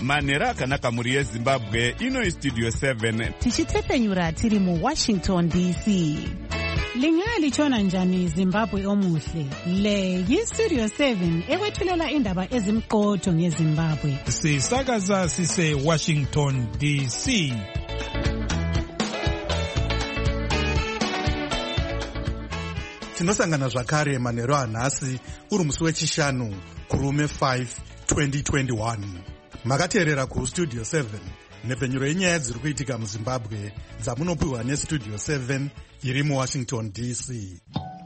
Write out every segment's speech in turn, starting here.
manhero akanaka mhuri yezimbabwe. Ino Studio 7 tichitepfenyura tiri muWashington DC. Lingalitshona njani Zimbabwe omuhle? Le yiStudio 7 ekwethulela indaba ezimqotho ngeZimbabwe. Sisakaza sise Washington DC. Tinosangana zvakare manhero anhasi uri musi wechishanu kurume 5 2021. Makateerera kuStudio 7 nhepfenyuro yenyaya dziri kuitika muZimbabwe dzamunopiwa neStudio 7 iri muWashington DC.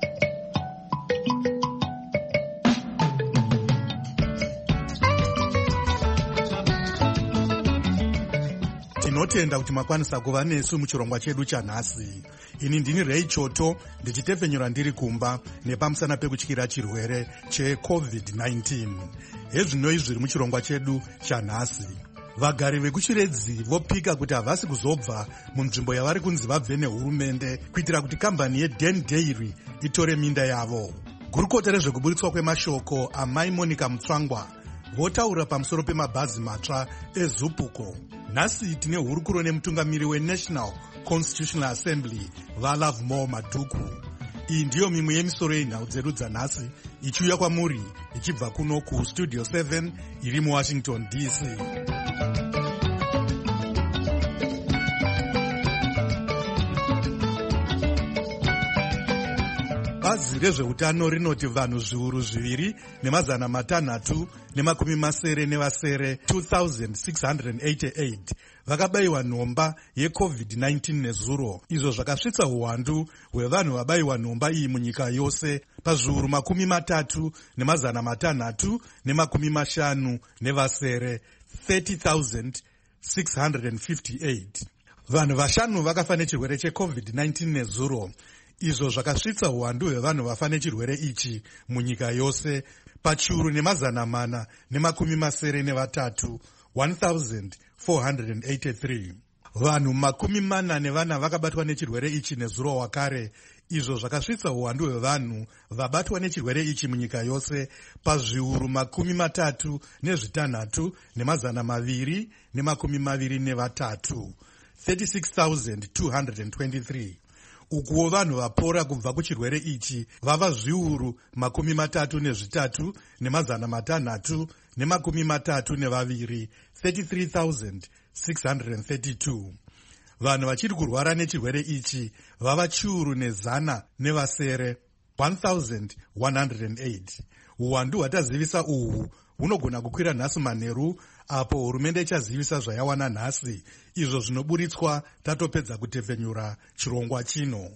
Tinotenda kuti makwanisa kuva nesu muchirongwa chedu chanhasi. Ini ndini Ray Choto ndichitepfenyura ndiri kumba nepamusana pekutyira chirwere cheCovid-19. Hezvinoi zviri muchirongwa chedu chanhasi. Vagari vekuchiredzi vopika kuti havasi kuzobva munzvimbo yavari kunzi vabve nehurumende kuitira kuti kambani yeDen Dairy itore minda yavo. Gurukota rezvekuburitswa kwemashoko amai Monica Mutsvangwa votaura pamusoro pemabhazi matsva eZupuco. Nhasi tine hurukuro nemutungamiri weNational Constitutional Assembly vaLovemore Madhuku. Iyi ndiyo mimwe yemisoro yenhau dzedu dzanhasi ichiuya kwamuri ichibva kuno kuStudio 7 iri muWashington DC. Bazi rezveutano rinoti vanhu zviuru 2,687 2688 vakabayiwa nhomba yeCovid-19 nezuro, izvo zvakasvitsa uwandu hwevanhu vabayiwa nhomba iyi munyika yose pazviuru 3,650 30,658. Vanhu vashanu vakafa nechirwere cheCovid-19 nezuro, izvo zvakasvitsa uwandu hwevanhu vafa nechirwere ichi munyika yose pachiuru 483 1483. Vanhu 44 vakabatwa nechirwere ichi nezuro wakare, izvo zvakasvitsa uwandu hwevanhu vabatwa nechirwere ichi munyika yose pazviuru 36 223 36,223. Ukuwo vanhu vapora kubva kuchirwere ichi vava zviuru 33 632 33,632. Vanhu vachiri kurwara nechirwere ichi vava chiuru 100 1108. Uwandu hwatazivisa uhwu hunogona kukwira nhasi manheru apo hurumende ichazivisa zvayawana nhasi, izvo zvinoburitswa tatopedza kutepfenyura chirongwa chino.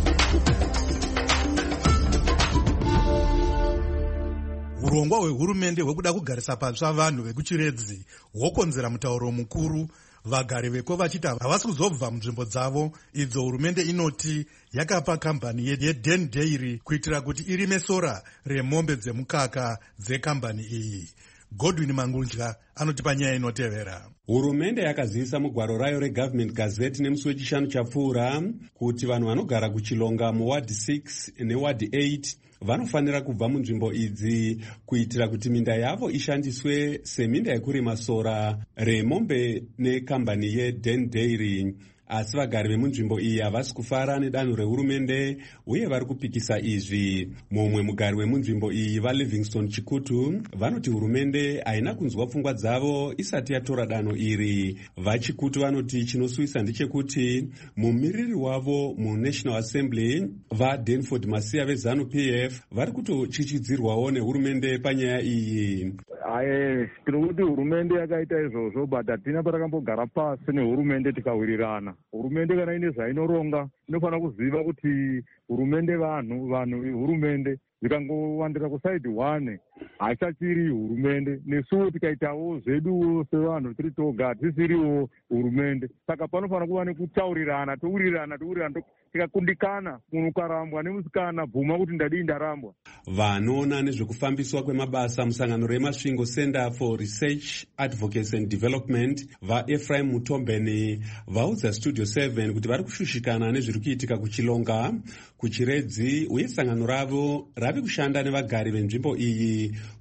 Urongwa hwehurumende hwekuda kugarisa patsva vanhu vekuchiredzi hwokonzera mutauro mukuru, vagari veko vachiti havasi kuzobva munzvimbo dzavo idzo hurumende inoti yakapa kambani yeDen Dairy kuitira kuti irime sora remombe dzemukaka dzekambani iyi. Godwin Mangunja anotipa nyaya inotevera. Hurumende yakazivisa mugwaro rayo reGovernment Gazette nemusi wechishanu chapfuura kuti vanhu vanogara kuchilonga muward 6 neward 8 vanofanira kubva munzvimbo idzi kuitira kuti minda yavo ishandiswe seminda yekurima sora remombe nekambani yeDen Dairy. Asi vagari vemunzvimbo iyi havasi kufara nedanho rehurumende uye vari kupikisa izvi. Mumwe mugari wemunzvimbo iyi vaLivingston Chikutu vanoti hurumende haina kunzwa pfungwa dzavo isati yatora danho iri. VaChikutu vanoti chinosuvisa ndechekuti mumiriri wavo muNational Assembly vaDanford Masiya veZanu-PF vari kutochichidzirwawo nehurumende panyaya iyi. Tinokuti hurumende yakaita izvozvo, but hatina patakambogara pasi nehurumende tikawirirana. Hurumende kana ine zvainoronga inofanira kuziva kuti hurumende vanhu hurumende. Zvikangowandira kusaidi 1 haichachiri hurumende, nesuwo tikaitawo zvedu sevanhu tiri toga tisiriwo hurumende. Saka panofanira kuva nekutaurirana, tourirana tikakundikana, munhu ukarambwa nemusikana bvuma kuti ndadii ndarambwa. Vanoona nezvekufambiswa kwemabasa musangano remasvingo Center for Research, Advocacy and Development vaEphraim Mutombeni vaudza Studio 7 kuti vari kushushikana nezviri kuitika kuchilonga, kuchiredzi uye sangano ravo rave kushanda nevagari venzvimbo iyi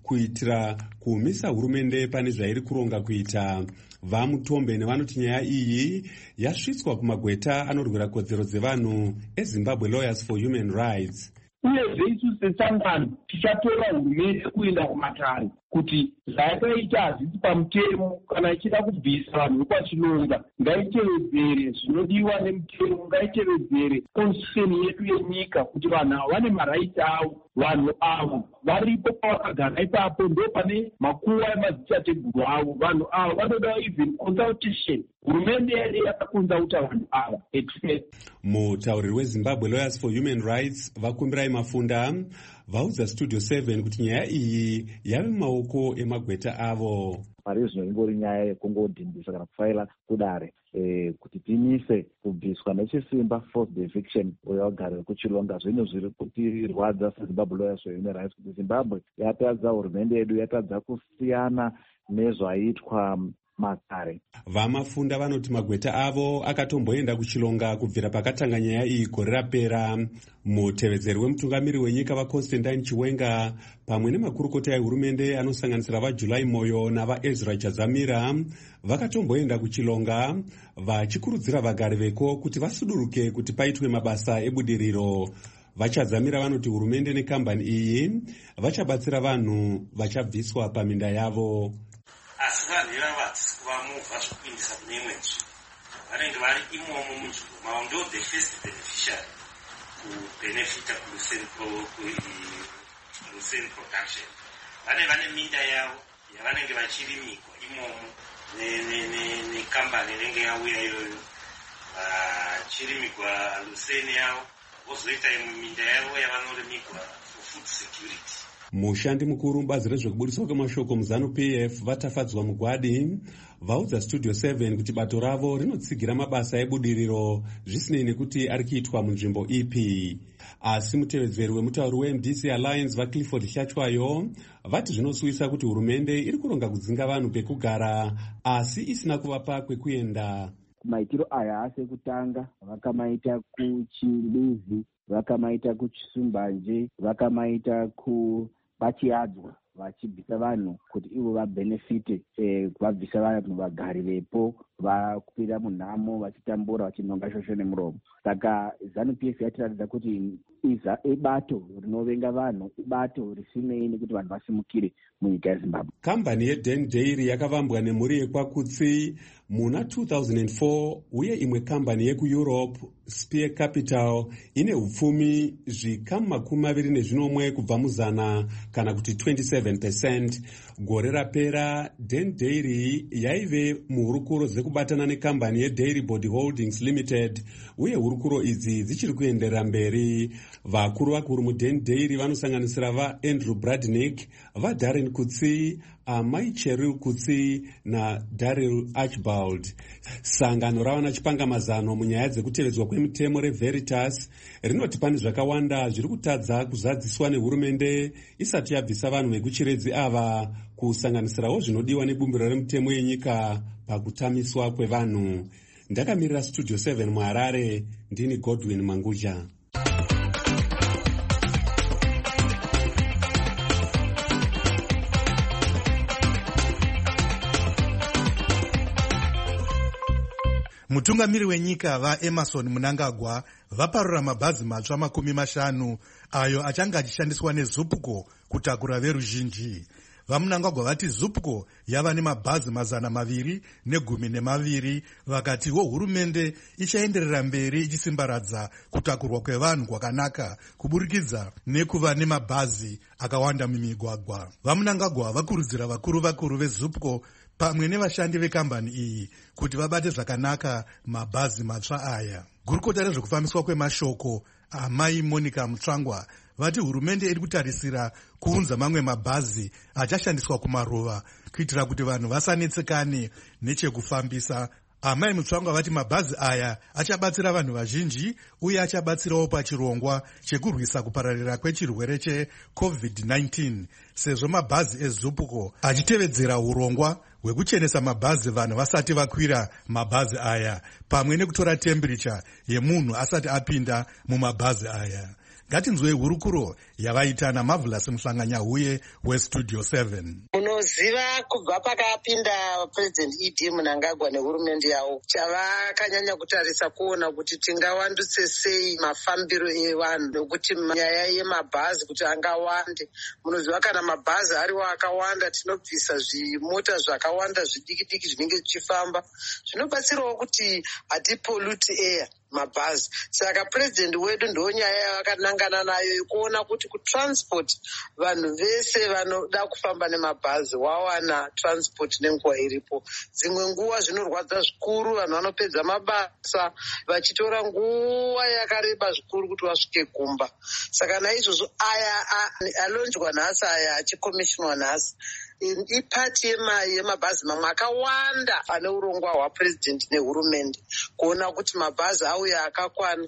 kuitira kuumisa hurumende pane zvairi kuronga kuita. Vamutombe nevanoti nyaya iyi yasvitswa kumagweta anorwira kodzero dzevanhu eZimbabwe Lawyers for Human Rights. Uyezve isu sesangano tichatora hurumende kuenda kumatare kuti zvayakaita hazvisi pamutemo. Kana ichida kubvisa vanhu vekwachilonga ngaitevedzere zvinodiwa nemutemo, ngaitevedzere constitution yedu yenyika kuti vanhu ava vane maraiti avo. Vanhu ava varipo pavakagara ipapo ndo pane makuva emadzitateguru avo. Vanhu ava vanoda even consultation. Hurumende yedu yakakonzauta vanhu ava express. Mutauriri weZimbabwe Lawyers for Human Rights Vakumbirai Mafunda vaudza Studio 7 kuti nyaya iyi yave mumaoko emagweta avo. Pari zvino ingori nyaya yekungodhimbisa kana kufaila kudare kuti timise kubviswa nechisimba forced eviction uyo wagara kuchilonga. Zvinhu zviri kutirwadza seZimbabwe Lawyers for Human Rights kuti Zimbabwe yatadza, hurumende yedu yatadza kusiyana nezvaitwa makare. Vamafunda vanoti magweta avo akatomboenda kuchilonga kubvira pakatanga nyaya iyi gore rapera. Mutevedzeri wemutungamiri wenyika vaConstantine Chiwenga pamwe nemakurukota ehurumende anosanganisira vaJulai Moyo navaEzra Chazamira vakatomboenda kuchilonga vachikurudzira vagari veko kuti vasuduruke kuti paitwe mabasa ebudiriro. Vachazamira vanoti hurumende nekambani iyi vachabatsira vanhu vachabviswa paminda yavo. Asi vanhu ivava hatisi kuvamuvha zvekuindisa kune imwe nzvimbo. Vanenge vari imomo munzvimbo mavo ndo the first beneficiary kubenefita kuLucene production. Vane minda yavo yavanenge vachirimikwa imomo nekambani inenge yauya iyoyo vachirimikwa Lucene yavo, vozoita imwe minda yavo yavanorimikwa for food security. Mushandi mukuru mubazi rezvekubudiswa kwemashoko muZanu-PF Vatafadzwa Mugwadi vaudza Studio 7 kuti bato ravo rinotsigira mabasa ebudiriro zvisinei nekuti ari kuitwa munzvimbo ipi. Asi mutevedzeri wemutauri weMDC Alliance vaClifford Chachwayo vati zvinosuvisa kuti hurumende iri kuronga kudzinga vanhu pekugara asi isina kuvapa kwekuenda. Maitiro aya ase kutanga vakamaita kuChimbudzi, vakamaita kuChisumbanje, vakamaita kuBachiadzwa vachibvisa vanhu kuti ivo vabhenefite, vabvisa vanhu vagari vepo vakupira munhamo vachitambura vachinonga shosho nemuromo. Saka ZANU-PF yatiratidza kuti ibato rinovenga vanhu, ibato risinei nekuti vanhu vasimukire munyika yeZimbabwe. Kambani yeDen Dairy yakavambwa nemhuri yekwakutsi muna 2004 uye imwe kambani yekuEurope Spear Capital ine upfumi zvikamu 21 kubva muzana kana kuti 27%. Gore rapera Den Dairy yaive muhurukuro dzekubatana nekambani yeDairy Body Holdings Limited uye hurukuro idzi dzichiri kuenderera mberi. Vakuru vakuru muDen Dairy vanosanganisira vaAndrew Bradnick, vaDarren Kutsi, Amai Cheryl Kutsi naDaryl Archibald. Sangano ravana chipangamazano munyaya dzekutevedzwa kwemitemo reVeritas rinoti pane zvakawanda zviri kutadza kuzadziswa nehurumende isati yabvisa vanhu vekuchiredzi ava, kusanganisirawo zvinodiwa nebumbiro remutemo yenyika pakutamiswa kwevanhu. Ndakamirira Studio 7 muHarare, ndini Godwin Manguja. Mutungamiri wenyika vaEmerson Mnangagwa vaparura mabhazi matsva 50 ayo achanga achishandiswa neZUPCO kutakura veruzhinji. VaMnangagwa vati ZUPCO yava nemabhazi 212 vakatiwo hurumende ichaenderera mberi ichisimbaradza kutakurwa kwevanhu kwakanaka kuburikidza nekuva nemabhazi akawanda mumigwagwa. VaMnangagwa vakurudzira vakuru veZUPCO pamwe nevashandi vekambani iyi kuti vabate zvakanaka mabhazi matsva aya. Gurukota rezvekufambiswa kwemashoko Amai Monica Mutsvangwa vati hurumende iri kutarisira kuunza mamwe mabhazi achashandiswa kumaruva kuitira kuti vanhu vasanetsekane nechekufambisa. Amai Mutsvangwa vati mabhazi aya achabatsira vanhu vazhinji uye achabatsirawo pachirongwa chekurwisa kupararira kwechirwere cheCovid-19 sezvo mabhazi eZUPCO achitevedzera urongwa hwekuchenesa mabhazi vanhu vasati vakwira mabhazi aya pamwe nekutora temperature yemunhu asati apinda mumabhazi aya. Ngatinzwei hurukuro yavaita naMarvelous Mhlanganyahuye weStudio 7. Munoziva kubva pakapinda President ED Mnangagwa nehurumende yavo, chavakanyanya kutarisa kuona kuti tingawanduse sei mafambiro evanhu nokuti nyaya yemabhazi kuti angawande. Munoziva kana mabhazi ariwo akawanda tinobvisa zvimota zvakawanda zvidiki diki zvinenge zvichifamba, zvinobatsirawo kuti hatipolute air mabhazi. Saka president wedu ndo nyaya yavakanangana nayo yekuona kuti kutransport vanhu vese vanoda kufamba nemabhazi wawana transport nenguva iripo. Dzimwe nguva zvinorwadza zvikuru, vanhu vanopedza mabasa vachitora nguva yakareba zvikuru kuti vasvike kumba. Saka naizvozvo aya alonjwa nhasi, aya achikomishonwa nhasi, ipati yemabhazi mamwe akawanda ane urongwa hwapresident nehurumende kuona kuti mabhazi auya akakwana.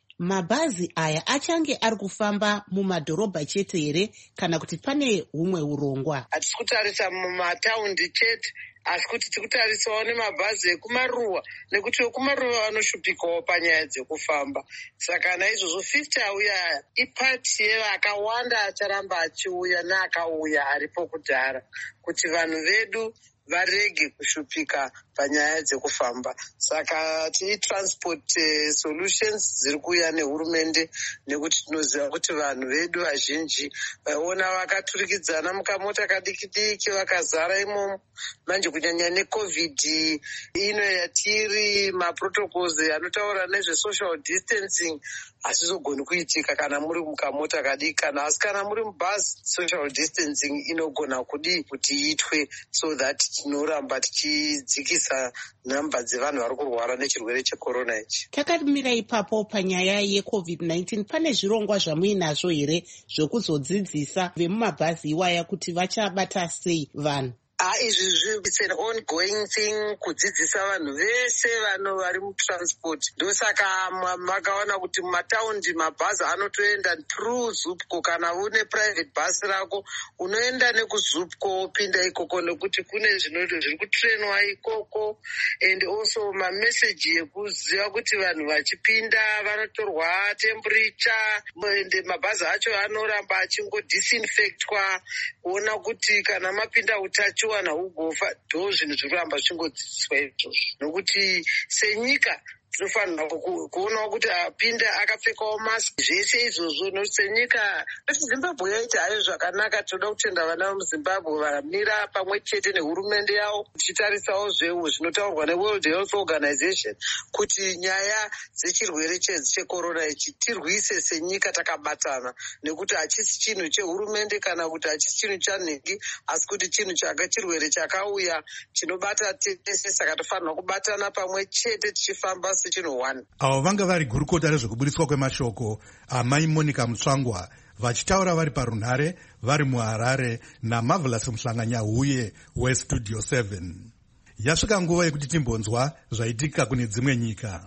Mabhazi aya achange ari kufamba mumadhorobha chete here kana kuti pane humwe urongwa? Hatisi kutarisa mumataundi chete, asi kuti tikutarisawo nemabhazi ekumaruwa, nekuti vekumaruwa vanoshupikawo panyaya dzekufamba. Saka naizvozvo 50 auya ipati yevakawanda acharamba achiuya neakauya aripo kudhara, kuti vanhu vedu varege kushupika panyaya dzekufamba. Saka transport solutions dziri kuuya nehurumende, nekuti tinoziva kuti vanhu vedu vazhinji vaiona vakaturikidzana mukamota kadiki diki vakazara imomo. Manje kunyanya neCovid ino yatiri, maprotocols anotaura nezvesocial distancing hazvizogoni kuitika kana muri mukamota kadiki, kana muri mubhazi social distancing inogona kuti iitwe, so that tinoramba tichidzikisa nhamba dzevanhu vari kurwara nechirwere chekorona ichi. Takamira ipapo panyaya yeCovid-19, pane zvirongwa zvamuinazvo here zvokuzodzidzisa vemumabhazi iwaya kuti vachabata sei vanhu? Izvi it's an ongoing thing, kudzidzisa vanhu vese vari mutransport. Ndosaka makaona kuti mumataundi mabhazi anotoenda through Zupco. Kana une private bus rako unoenda nekuZupco wopinda ikoko, nekuti kune zviri kutrenwa ikoko, and also mameseji ekuziva kuti vanhu vachipinda vanotorwa temperature, and mabhazi acho anoramba achingodisiinfectwa kuona kuti kana mapinda utachiwana ugofa. Ndo zvinhu zviri kuramba zvichingodzidziswa izvozvo, nokuti senyika tinofanira kuonawo kuti apinda akapfekawo mask. Zvese izvozvo nokuti senyika kuti Zimbabwe yaita hayo zvakanaka. Tinoda kutenda vana vemuZimbabwe vamira pamwe chete nehurumende yavo, tichitarisawo zvinotaurwa neWorld Health Organization kuti nyaya dzechirwere chekorona ichi tirwise senyika takabatana, nekuti hachisi chinhu chehurumende kana kuti hachisi chinhu chanhingi, asi kuti chinhu chirwere chakauya chinobata tese. Saka tofanira kubatana pamwe chete tichifamba sechinhu one. Avo vanga vari gurukota rezvekuburitswa kwemashoko amai Monica Mutsvangwa vachitaura vari parunhare vari muHarare naMarvelous Mhlanganyahuye weStudio 7. Yasvika nguva yekuti timbonzwa zvaitika kune dzimwe nyika.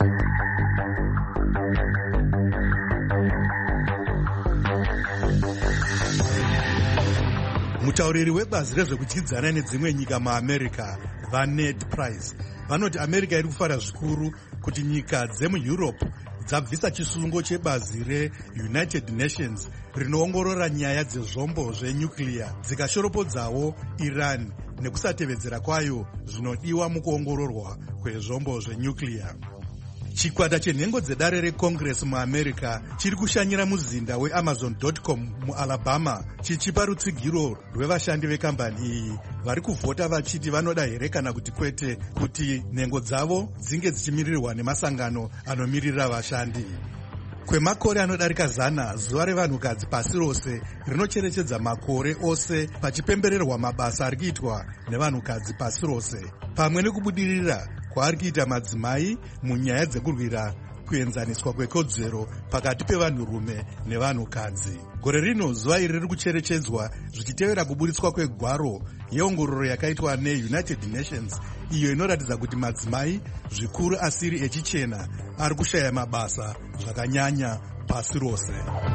Mutauriri webazi rezvekudyidzana nedzimwe nyika muAmerica, vaNed Price, vanoti America iri kufara zvikuru kuti nyika dzemuEurope dzabvisa chisungo chebazi reUnited Nations rinoongorora nyaya dzezvombo zvenyuclear, dzikashoropodzawo Iran nekusatevedzera kwayo zvinodiwa mukuongororwa kwezvombo zvenyuclear. Chikwata chenhengo dzedare reCongress muAmerica chiri kushanyira muzinda weAmazon.com muAlabama chichipa rutsigiro rwevashandi vekambani iyi vari kuvhota vachiti vanoda here kana kuti kwete kuti nhengo dzavo dzinge dzichimirirwa nemasangano anomirira vashandi. Kwemakore anodarika 100, zuva revanhukadzi pasi rose rinocherechedza makore ose pachipembererwa mabasa ari kuitwa nevanhukadzi pasi rose, pamwe nekubudirira kwaari kuita madzimai munyaya dzekurwira kuenzaniswa kwekodzero pakati pevanhurume nevanhukadzi. Gore rino zuva iri riri kucherechedzwa zvichitevera kuburitswa kwegwaro yeongororo yakaitwa neUnited Nations, iyo inoratidza kuti madzimai zvikuru asiri echichena ari kushaya mabasa zvakanyanya pasi rose.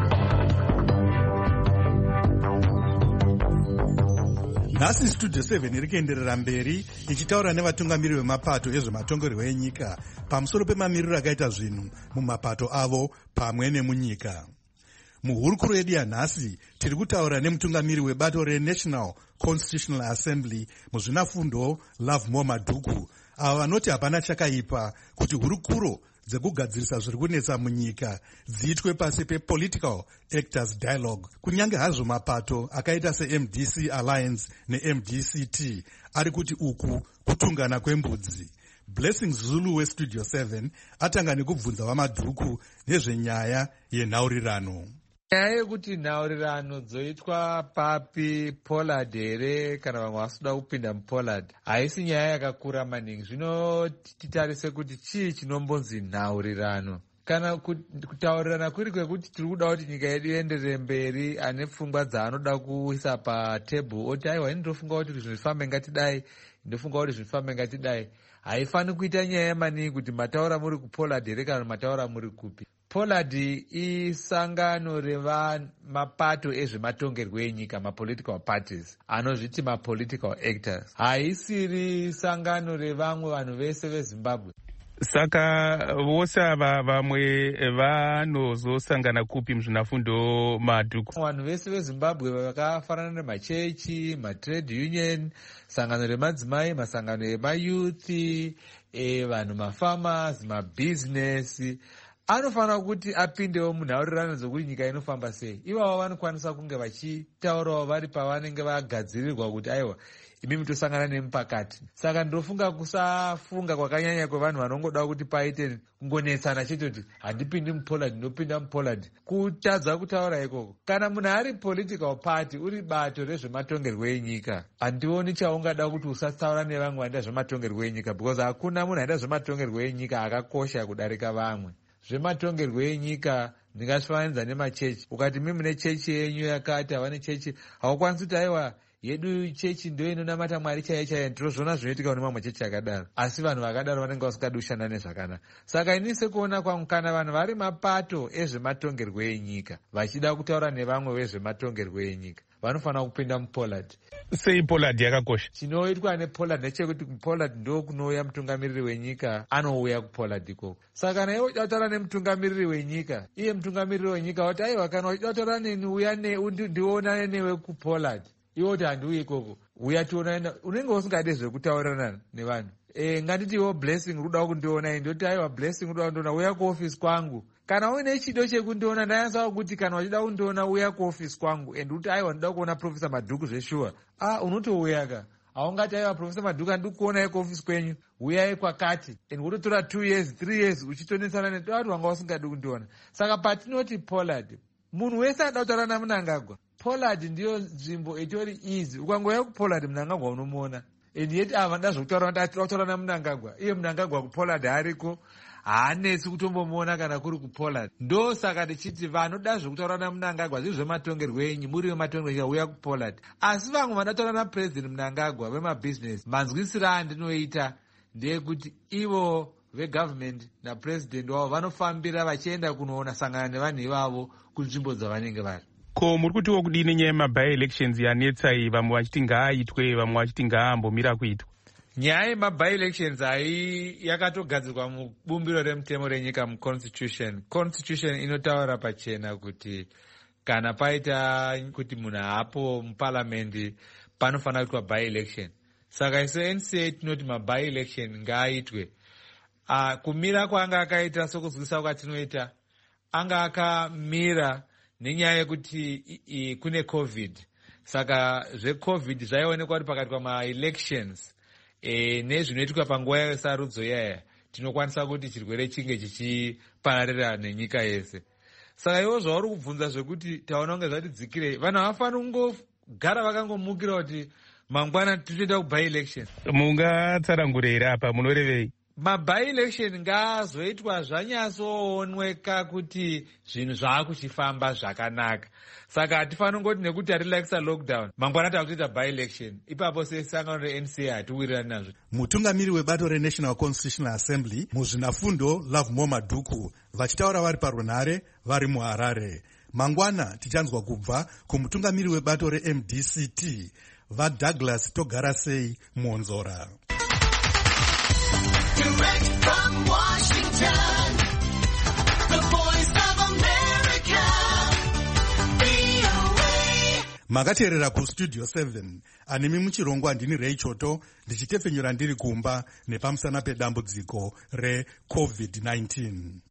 Nhasi Studio 7 iri kuenderera mberi ichitaura nevatungamiri vemapato ezvematongerwo enyika pamusoro pemamiriro akaita zvinhu mumapato avo pamwe nemunyika. muhurukuro yedu yanhasi tiri kutaura nemutungamiri webato reNational Constitutional Assembly muzvinafundo Lovemore Madhuku, ava vanoti hapana chakaipa kuti hurukuro dzekugadzirisa zviri kunetsa munyika dziitwe pasi pePolitical Actors Dialogue, kunyange hazvo mapato akaita seMDC Alliance neMDCT ari kuti uku kutungana kwembudzi. Blessing Zulu weStudio 7 atanga nekubvunza vaMadhuku nezvenyaya yenhaurirano. Nyaya yekuti nhaurirano dzoitwa papi, Pollard here kana vamwe vasuda kupinda muPollard, haisi nyaya yakakura maningi. Zvino titarise kuti chii chinombonzi nhaurirano. Kana kutaurirana kuri kwekuti tiri kuda kuti nyika yedu ienderere mberi, ane pfungwa dzaanoda kuisa patebhuru oti aiwa ini ndofunga kuti zvifambe ngatidai, ndofunga kuti zvifambe ngatidai. Haifani kuita nyaya maningi kuti mataura muri kuPollard here kana mataura muri kupi. Pollard isangano revamapato ezvematongerwo enyika, mapolitical parties, anozviti mapolitical actors. Haisiri sangano revamwe vanhu vese veZimbabwe. Saka vose ava vamwe vanozosangana kupi muzvinafundo Madhuku? Vanhu vese veZimbabwe vakafanana nemachechi, matrade union, sangano remadzimai, masangano emayouth, vanhu mafarmers, mabusiness, anofanira kuti apindewo munhaurirano dzokuti nyika inofamba sei. Ivavo vanokwanisa kunge vachitaurawo vari pavanenge vagadzirirwa kuti aiwa imi tosangana nemi pakati. Saka ndofunga kusafunga kwakanyanya kwevanhu vanongoda kuti paite kungonetsana chete kuti handipindi muPollard ndopinda muPollard, kutadza kutaura ikoko. Kana munhu ari political party, uri bato rezvematongerwo enyika, handioni chaungada kuti usataura nevamwe vanoita zvematongerwo enyika, because hakuna munhu aita zvematongerwo enyika akakosha kudarika vamwe. Zvematongerwo enyika ndingasvifananidza nemachechi. Ukati mimi mune chechi yenyu yakati, havane chechi, haukwanisi kuti aiwa yedu chechi ndo inonamata Mwari chaiye chaiye. Ndinozviona zvinoitika kune mamwe chechi akadaro, asi vanhu vakadaro vanenge vasingadi kushanda nezvakanaka. Saka ini sekuona kwangu, kana vanhu vari mapato ezvematongerwo enyika vachida kutaura nevamwe vezvematongerwo enyika, vanofanira kupinda muPollard. Sei Pollard yakakosha? Chinoitwa nePollard ndechekuti kuPollard ndo kunouya mutungamiriri wenyika, anouya kuPollard ikoko. Saka kana iwe uchida kutaura nemutungamiriri wenyika, iye mutungamiriri wenyika wati aiwa kana uchida kutaura neni uya ndionane newe kuPollard, iwe kuti handiuyi ikoko, uya tionane. Unenge usingade zvekutaurirana nevanhu. Nganditi iwo Blessing ruda kundiona, ndoti aiwa Blessing ruda kundiona, uya kuofisi kwangu. Kana uine chido chekundiona, ndayanzawo kuti kana uchida kundiona uya kuofisi kwangu, and kuti aiwa ndoda kuona Professor Madhuku zveshuwa, unotouya ka. Haungati aiwa Professor Madhuku handiri kuonai kuofisi kwenyu, uyai kwakati, and wototora 2 years 3 years uchitonesana nendoti wanga usingadi kundiona. Saka patinoti Pollard, munhu wese anoda kutaura naMnangagwa, Pollard ndiyo nzvimbo itori easy. Ukangouya kuPollard Mnangagwa unomuona, and yet vanoda zvokutaura naMnangagwa, iye Mnangagwa kuPollard hariko, haanetsi kutombomuona kana kuri kuPollard. Ndo saka tichiti vanoda zvokutaura naMnangagwa zvizvo zvematongerwo enyu, muri vematongerwo enyika, uya kuPollard. Asi vamwe vanotaura naPresident Mnangagwa vemabusiness, manzwisiro andinoita ndeyekuti ivo vegovernment napresident wavo vanofambira vachienda kunoona sangana nevanhu ivavo kunzvimbo dzavanenge vari. Ko muri kutiwo kudini nyaya yemabi-elections yanetsa iyi, vamwe vachiti ngaaitwe, vamwe vachiti ngaambomira kuitwa? Nyaya yemabi-elections yakatogadzirwa mubumbiro remutemo renyika muconstitution. Constitution inotaura pachena kuti kana paita kuti munhu haapo muparamendi panofanira kuitwa by-election. Saka isu NCA tinoti mabi-election ngaaitwe. Kumira kwaanga akaita sokuzwisa kwatinoita, anga akamira nenyaya yekuti kune COVID. Saka zveCovid zvaionekwa kuti pakati pama-elections nezvinoitika panguva yesarudzo yaya, tinokwanisa kuti chirwere chinge chichipararira nenyika yese. Saka ivo zvauri kubvunza zvekuti taona kunge zvatidzikire, vanhu havafani kungogara vakangomukira kuti mangwana tichoenda kubi-election. Mungatsanangure here apa, munorevei? Mabi-election ngaazoitwa zvanyatsooneka kuti zvinhu zvaakuchifamba zvakanaka. Saka hatifani ngoti nekuti hatirelaxisa lockdown mangwana takutoita by-election, ipapo sesangano reNCA hatiwirirani nazvo. Mutungamiri webato reNational Constitutional Assembly muzvinafundo Lovemore Madhuku vachitaura vari parunhare vari muHarare. Mangwana tichanzwa kubva kumutungamiri webato reMDCT vaDouglas Togarasei Monzora. Direct from Washington, the voice of America, makateerera kustudio 7 anemi muchirongwa ndini Ray Choto ndichitefenyura ndiri kumba nepamusana pedambudziko reCovid-19.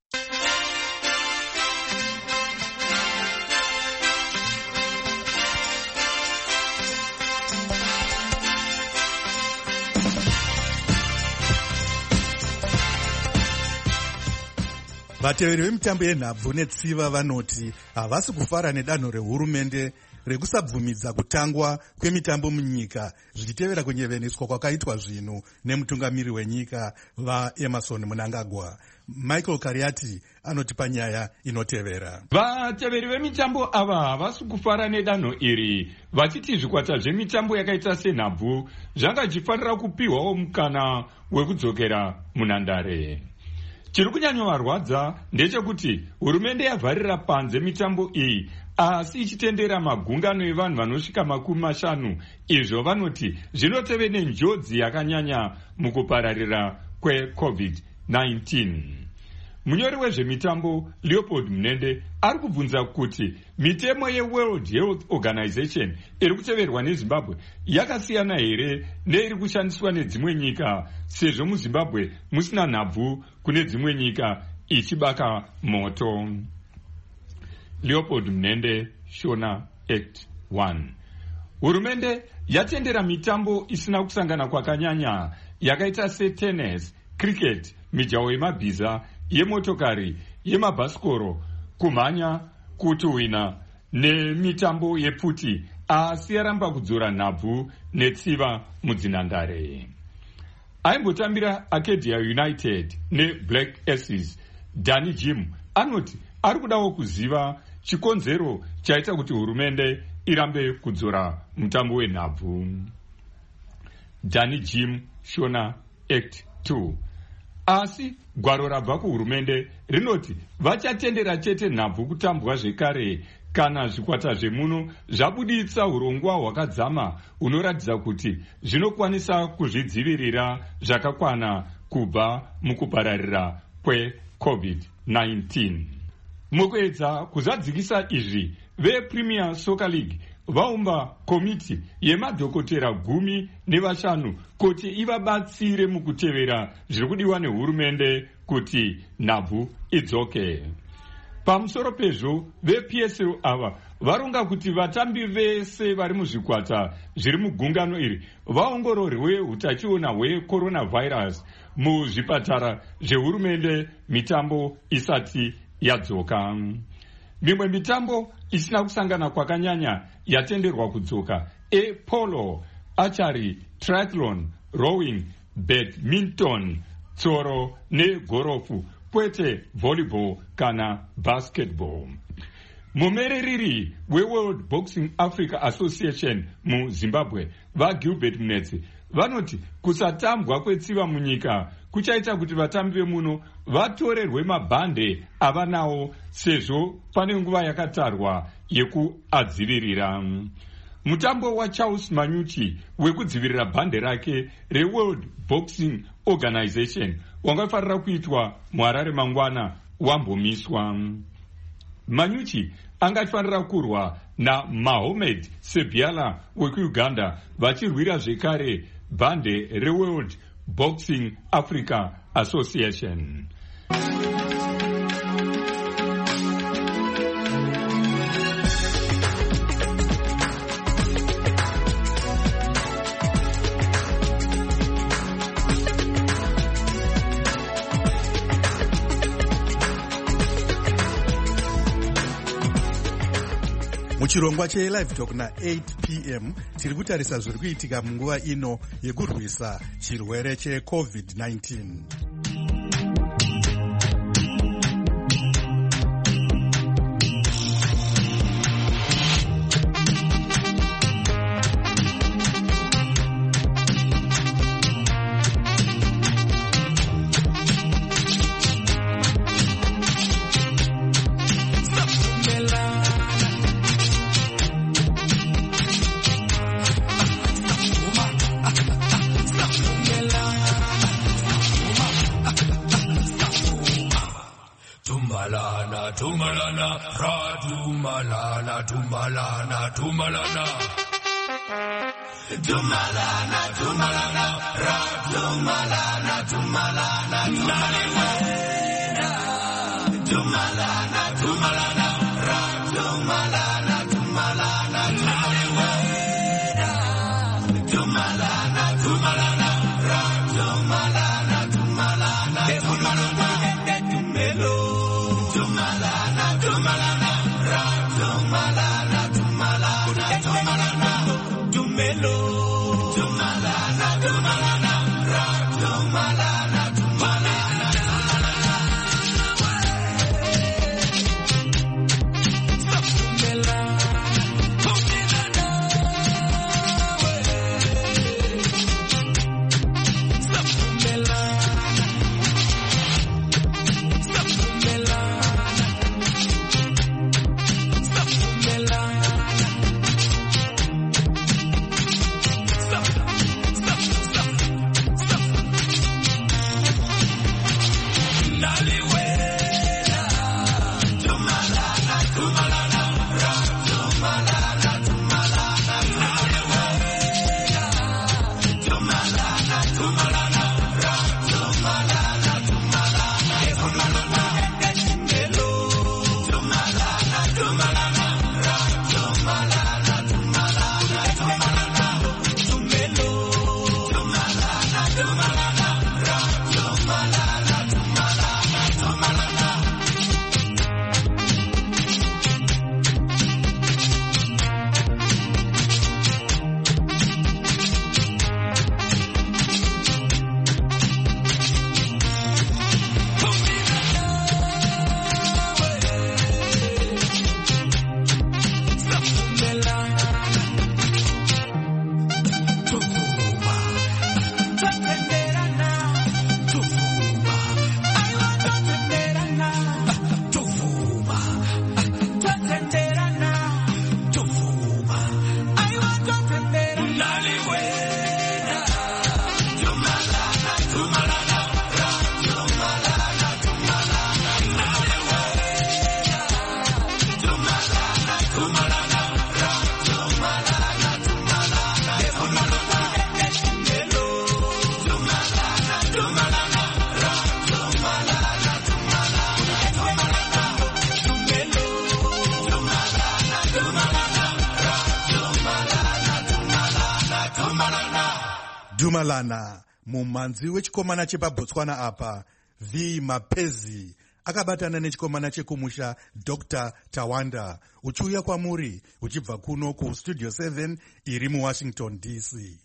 Vateveri vemitambo yenhabvu netsiva vanoti havasi kufara nedanho rehurumende rekusabvumidza kutangwa kwemitambo munyika zvichitevera kunyeveneswa kwakaitwa zvinhu nemutungamiri wenyika vaEmerson Mnangagwa. Michael Kariati anotipa nyaya inotevera. Vateveri vemitambo ava havasi kufara nedanho iri, vachiti zvikwata zvemitambo yakaita senhabvu zvangachifanira kupiwawo mukana wekudzokera munhandare. Chiri kunyanyovarwadza ndechekuti hurumende yavharira panze mitambo iyi asi ichitendera magungano evanhu vanosvika 50, izvo vanoti zvinoteve nenjodzi yakanyanya mukupararira kweCovid-19. Munyori wezvemitambo Leopold Munende ari kubvunza kuti mitemo yeWorld Health Organization iri kuteverwa neZimbabwe yakasiyana here neiri kushandiswa nedzimwe nyika, sezvo muZimbabwe musina nhabvu kune dzimwe nyika ichibaka moto. Leopold Munende, Shona Act 1. Hurumende yatendera mitambo isina kusangana kwakanyanya yakaita setennis, cricket, mijaho yemabhiza, yemotokari, yemabhasikoro, kumhanya, kutuhwina nemitambo yepfuti, asi yaramba kudzora nhabvu netsiva mudzinhandare. Aimbotambira Acadia United neBlack Aces, Danny Jim anoti ari kudawo kuziva chikonzero chaita kuti hurumende irambe kudzora mutambo wenhabvu. Danny Jim, Shona Act 2. Asi gwaro rabva kuhurumende rinoti vachatendera chete nhabvu kutambwa zvekare kana zvikwata zvemuno zvabuditsa urongwa hwakadzama hunoratidza kuti zvinokwanisa kuzvidzivirira zvakakwana kubva mukupararira kweCovid-19. Mukuedza kuzadzikisa izvi, vePremier Soccer League vaumba komiti yemadhokotera 15 kuti ivabatsire mukutevera zviri kudiwa nehurumende kuti nhabvu idzoke. Pamusoro pezvo, vePSL ava varonga kuti vatambi vese vari muzvikwata zviri mugungano iri vaongororwe utachiona hwecoronavirus muzvipatara zvehurumende mitambo isati yadzoka. Mimwe mitambo isina kusangana kwakanyanya yatenderwa kudzoka polo, archery, triathlon, rowing, badminton, tsoro negorofu, kwete volleyball kana basketball. Mumereriri weWorld Boxing Africa Association muZimbabwe vaGilbert Mnetsi vanoti kusatambwa kwetsiva munyika kuchaita kuti vatambi vemuno vatorerwe mabhande avanawo sezvo pane nguva yakatarwa yekuadzivirira. Mutambo waCharles Manyuchi wekudzivirira bhande rake reWorld Boxing Organization wangafarira kuitwa muHarare mangwana wambomiswa. Manyuchi angafanira kurwa naMohamed Sebiala wekuUganda vachirwira zvekare bhande reWorld Boxing Africa Association. Muchirongwa cheLive Talk na8 p.m. tiri kutarisa zviri kuitika munguva ino yekurwisa chirwere cheCovid-19. Tumalana, radum Dumalana, Dumalana, Dumalana. Dumalana, Dumalana, Ra, Dumalana, Dumalana, Dumalana. Dumalana, Dumalana, Ra, Dumalana, Dumalana, Dumalana. Dumalana, Dumalana, Ra, Dumalana, Dumalana, Dumalana. Dumelo. Dumalana, Dumalana, Ra, Dumalana, Dumalana, Dumalana. Dumelo. Dumalana, Dumalana, Ra, Dumalana, Dumalana. Dumalana, mumanzi wechikomana chepaBotswana apa, V Mapezi, akabatana nechikomana chekumusha Dr. Tawanda, uchiuya kwamuri uchibva kuno kustudio 7 iri muWashington DC.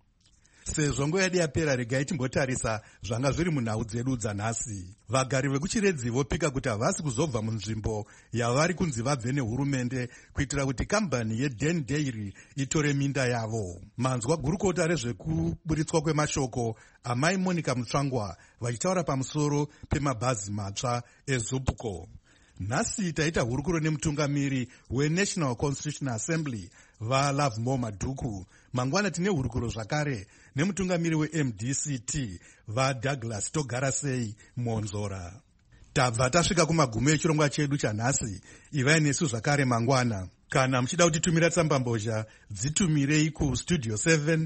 Sezvo nguva yedu yapera, regai timbotarisa zvanga zviri munhau dzedu dzanhasi. Vagari vekuchiredzi vopika kuti havasi kuzobva munzvimbo yavari kunzi vabve nehurumende kuitira kuti kambani yeDen Dairy itore minda yavo. Manzwa gurukota rezvekuburitswa kwemashoko amai Monica Mutsvangwa vachitaura pamusoro pemabhazi matsva eZupco. Nhasi taita hurukuro nemutungamiri weNational Constitutional Assembly vaLovemore Madhuku. Mangwana tine hurukuro zvakare nemutungamiri weMDCT vaDouglas Togarasei Monzora. Tabva tasvika kumagumo echirongwa chedu chanhasi. Ivai nesu zvakare mangwana. Kana muchida kutitumira tsambambozha, dzitumirei kustudio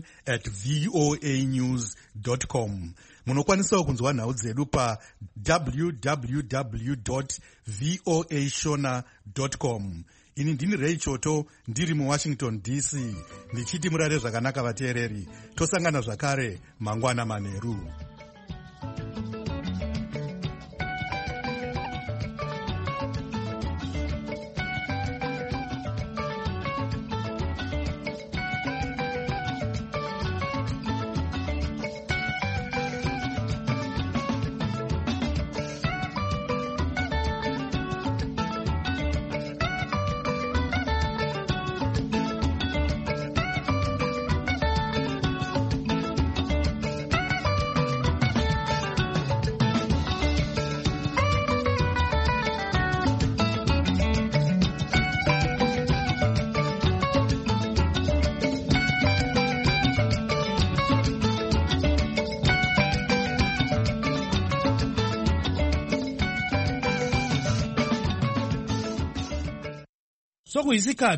7@voanews.com. Munokwanisawo kunzwa nhau dzedu pa www.voashona.com. Ini ndini Ray Choto, ndiri muWashington DC, ndichiti murare zvakanaka vateereri. Tosangana zvakare mangwana manheru. sokuyisikhathi